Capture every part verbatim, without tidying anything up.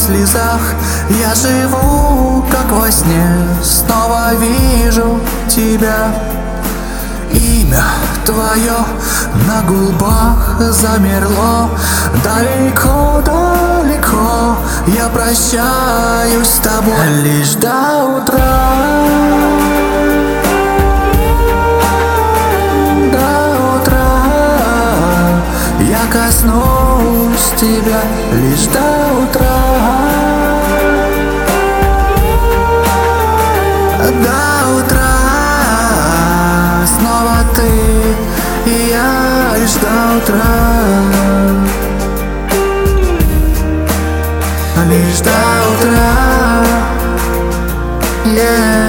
слезах. Я живу, как во сне, снова вижу тебя. Имя твое на губах замерло. Далеко-далеко я прощаюсь с тобой лишь до утра. Я коснусь тебя лишь до утра. До утра снова ты и я лишь до утра. Лишь до утра. Yeah.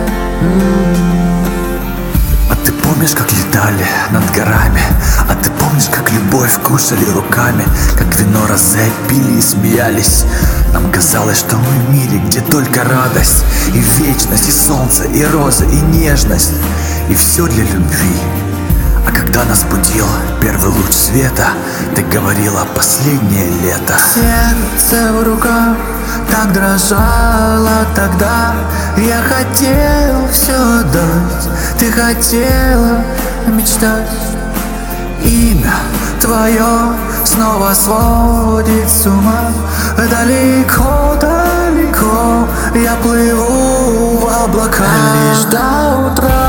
А ты помнишь, как летали над горами? А ты помнишь, как любовь кушали руками? Как вино розе пили и смеялись? Нам казалось, что мы в мире, где только радость, и вечность, и солнце, и розы, и нежность, и все для любви. А когда нас будил первый луч света, ты говорила: последнее лето. Сердце в руках так дрожало тогда. Я хотел все отдать, ты хотела мечтать. Имя твое снова сводит с ума. Далеко-далеко я плыву в облака лишь до утра.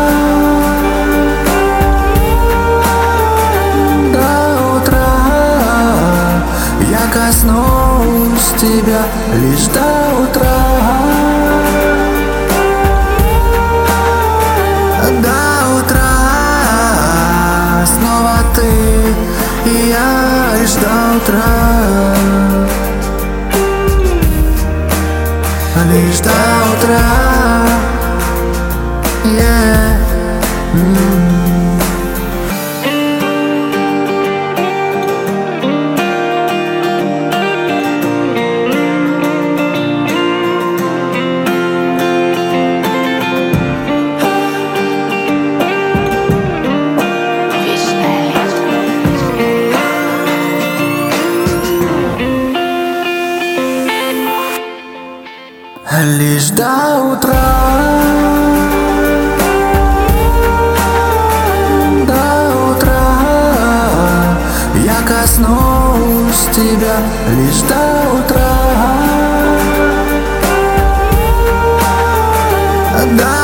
Я коснусь тебя лишь до утра. До утра снова ты и я лишь до утра. Лишь до утра. Yeah. Mm. Лишь до утра. До утра я коснусь тебя лишь до утра. До